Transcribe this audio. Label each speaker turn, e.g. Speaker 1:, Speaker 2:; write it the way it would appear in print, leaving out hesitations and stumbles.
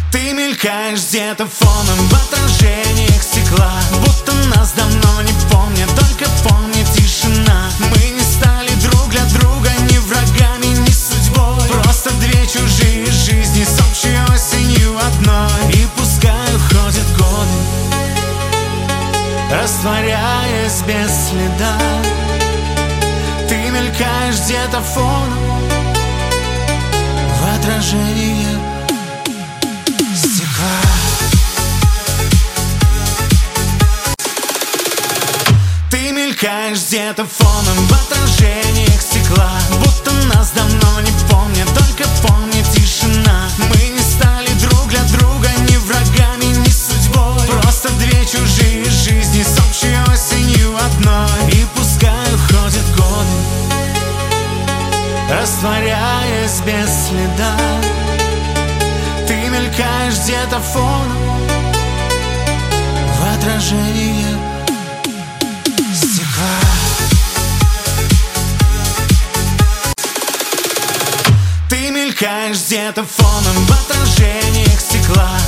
Speaker 1: Ты мелькаешь где-то фоном в отражениях стекла, будто нас давно не помнят, только помнит тишина. Мы не стали друг для друга ни врагами, ни судьбой, просто две чужие жизни с общей осенью одной. И пускай уходят годы, растворяясь без следа. Ты мелькаешь где-то фоном в отражениях стекла. Ты мелькаешь где-то фоном в отражениях стекла, будто нас давно не помнят, только помнит тишина. Мы не стали друг для друга ни врагами, ни судьбой, просто две чужие жизни с общей осенью одной. И пускай уходят годы, растворяясь без следа. Ты мелькаешь где-то фоном в отражениях стекла. Ты мелькаешь где-то фоном в отражениях стекла,